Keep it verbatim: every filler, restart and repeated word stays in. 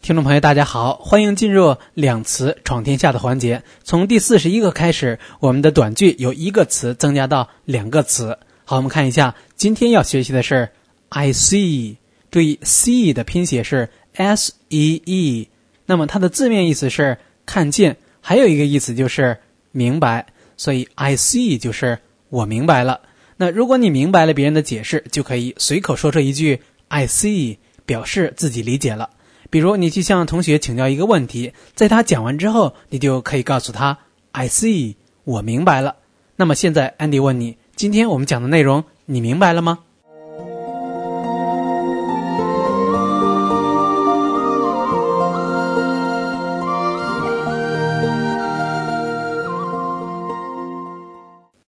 听众朋友大家好，欢迎进入两词闯天下的环节。从第四十一个开始，我们的短句由一个词增加到两个词。好，我们看一下，今天要学习的是 I see。 注意 see 的拼写是 S E E， 那么它的字面意思是看见，还有一个意思就是明白，所以 I see 就是我明白了。那如果你明白了别人的解释，就可以随口说出一句 I see， 表示自己理解了。比如你去向同学请教一个问题，在他讲完之后，你就可以告诉他 I see， 我明白了。那么现在 Andy 问你，今天我们讲的内容你明白了吗？